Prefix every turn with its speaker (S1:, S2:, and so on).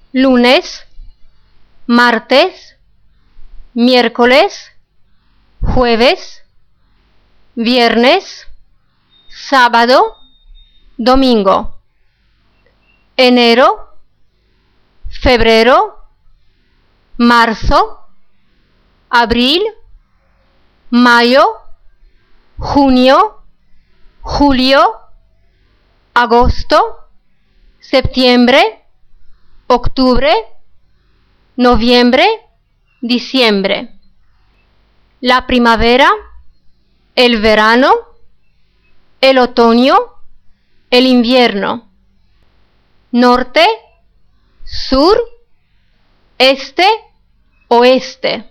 S1: lunes, martes, miércoles, jueves, viernes, sábado, domingo. Enero, febrero, marzo, abril, mayo, junio, julio, agosto, septiembre, octubre, noviembre, diciembre. La primavera, el verano, el otoño, el invierno. Norte, sur, este, oeste.